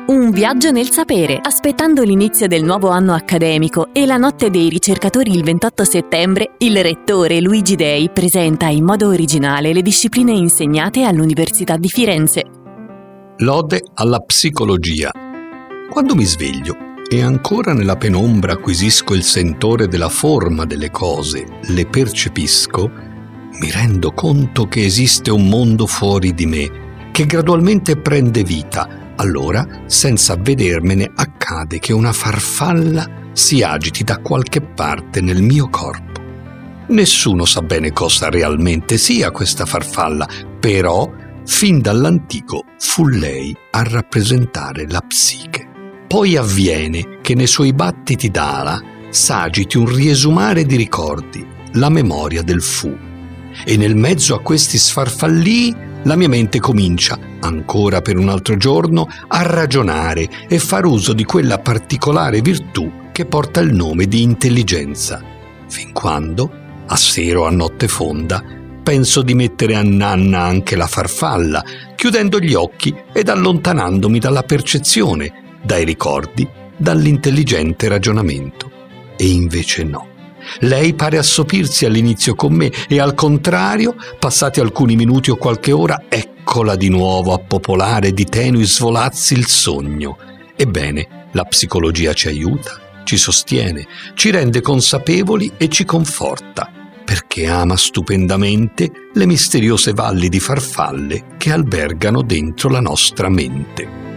Un viaggio nel sapere, aspettando l'inizio del nuovo anno accademico e la notte dei ricercatori il 28 settembre, il rettore Luigi Dei presenta in modo originale le discipline insegnate all'Università di Firenze. Lode alla psicologia. Quando mi sveglio e ancora nella penombra acquisisco il sentore della forma delle cose, le percepisco, mi rendo conto che esiste un mondo fuori di me, che gradualmente prende vita. Allora, senza avvedermene, accade che una farfalla si agiti da qualche parte nel mio corpo. Nessuno sa bene cosa realmente sia questa farfalla, però fin dall'antico fu lei a rappresentare la psiche. Poi avviene che nei suoi battiti d'ala s'agiti un riesumare di ricordi, la memoria del fu. E nel mezzo a questi sfarfallii la mia mente comincia, ancora per un altro giorno, a ragionare e far uso di quella particolare virtù che porta il nome di intelligenza, fin quando, a sera o a notte fonda, penso di mettere a nanna anche la farfalla, chiudendo gli occhi ed allontanandomi dalla percezione, dai ricordi, dall'intelligente ragionamento. E invece no. Lei pare assopirsi all'inizio con me e al contrario, passati alcuni minuti o qualche ora, eccola di nuovo a popolare di tenui svolazzi il sogno. Ebbene, la psicologia ci aiuta, ci sostiene, ci rende consapevoli e ci conforta, perché ama stupendamente le misteriose valli di farfalle che albergano dentro la nostra mente.